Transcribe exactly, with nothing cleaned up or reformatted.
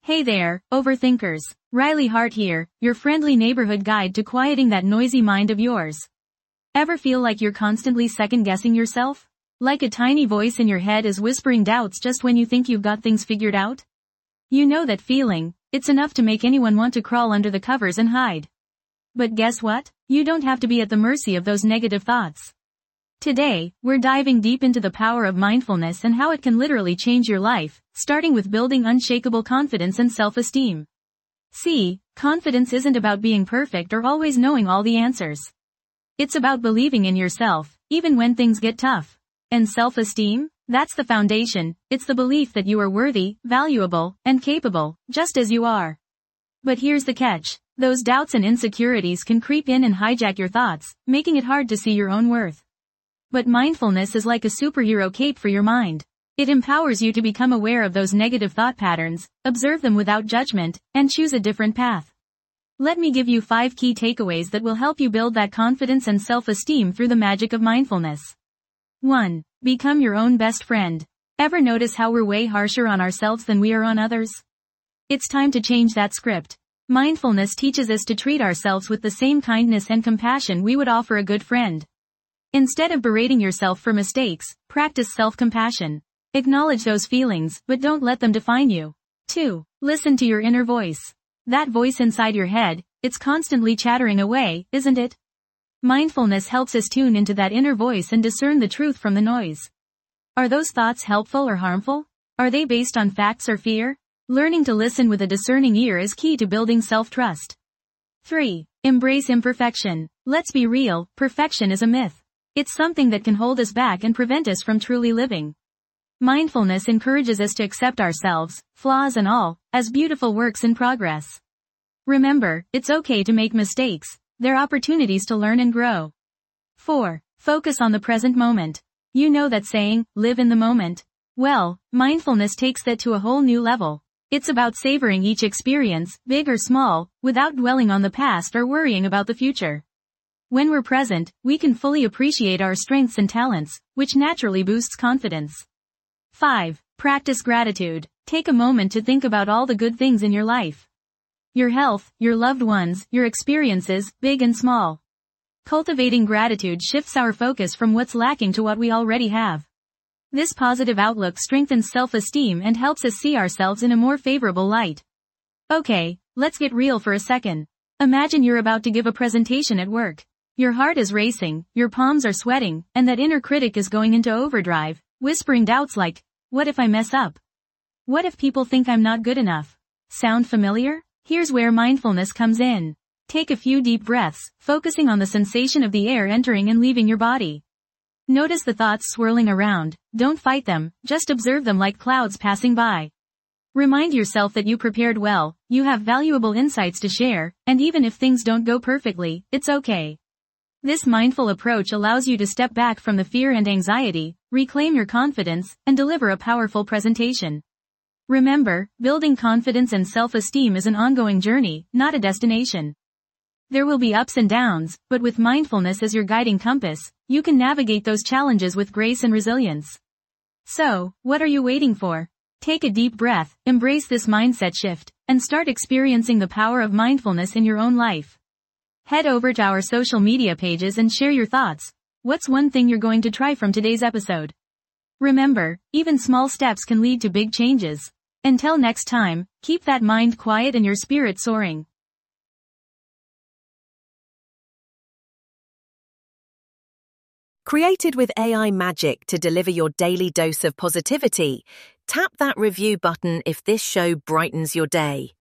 Hey there, overthinkers. Riley Hart here, your friendly neighborhood guide to quieting that noisy mind of yours. Ever feel like you're constantly second-guessing yourself? Like a tiny voice in your head is whispering doubts just when you think you've got things figured out? You know that feeling. It's enough to make anyone want to crawl under the covers and hide. But guess what? You don't have to be at the mercy of those negative thoughts. Today, we're diving deep into the power of mindfulness and how it can literally change your life, starting with building unshakable confidence and self-esteem. See, confidence isn't about being perfect or always knowing all the answers. It's about believing in yourself, even when things get tough. And self-esteem? That's the foundation. It's the belief that you are worthy, valuable, and capable, just as you are. But here's the catch. Those doubts and insecurities can creep in and hijack your thoughts, making it hard to see your own worth. But mindfulness is like a superhero cape for your mind. It empowers you to become aware of those negative thought patterns, observe them without judgment, and choose a different path. Let me give you five key takeaways that will help you build that confidence and self-esteem through the magic of mindfulness. one. Become your own best friend. Ever notice how we're way harsher on ourselves than we are on others? It's time to change that script. Mindfulness teaches us to treat ourselves with the same kindness and compassion we would offer a good friend. Instead of berating yourself for mistakes, practice self-compassion. Acknowledge those feelings, but don't let them define you. two. Listen to your inner voice. That voice inside your head, it's constantly chattering away, isn't it? Mindfulness helps us tune into that inner voice and discern the truth from the noise. Are those thoughts helpful or harmful? Are they based on facts or fear? Learning to listen with a discerning ear is key to building self-trust. three. Embrace imperfection. Let's be real, perfection is a myth. It's something that can hold us back and prevent us from truly living. Mindfulness encourages us to accept ourselves, flaws and all, as beautiful works in progress. Remember, it's okay to make mistakes. They're opportunities to learn and grow. four. Focus on the present moment. You know that saying, live in the moment? Well, mindfulness takes that to a whole new level. It's about savoring each experience, big or small, without dwelling on the past or worrying about the future. When we're present, we can fully appreciate our strengths and talents, which naturally boosts confidence. five. Practice gratitude. Take a moment to think about all the good things in your life. Your health, your loved ones, your experiences, big and small. Cultivating gratitude shifts our focus from what's lacking to what we already have. This positive outlook strengthens self-esteem and helps us see ourselves in a more favorable light. Okay, let's get real for a second. Imagine you're about to give a presentation at work. Your heart is racing, your palms are sweating, and that inner critic is going into overdrive, whispering doubts like, what if I mess up? What if people think I'm not good enough? Sound familiar? Here's where mindfulness comes in. Take a few deep breaths, focusing on the sensation of the air entering and leaving your body. Notice the thoughts swirling around. Don't fight them, just observe them like clouds passing by. Remind yourself that you prepared well, you have valuable insights to share, and even if things don't go perfectly, it's okay. This mindful approach allows you to step back from the fear and anxiety, reclaim your confidence, and deliver a powerful presentation. Remember, building confidence and self-esteem is an ongoing journey, not a destination. There will be ups and downs, but with mindfulness as your guiding compass, you can navigate those challenges with grace and resilience. So, what are you waiting for? Take a deep breath, embrace this mindset shift, and start experiencing the power of mindfulness in your own life. Head over to our social media pages and share your thoughts. What's one thing you're going to try from today's episode? Remember, even small steps can lead to big changes. Until next time, keep that mind quiet and your spirit soaring. Created with A I magic to deliver your daily dose of positivity, tap that review button if this show brightens your day.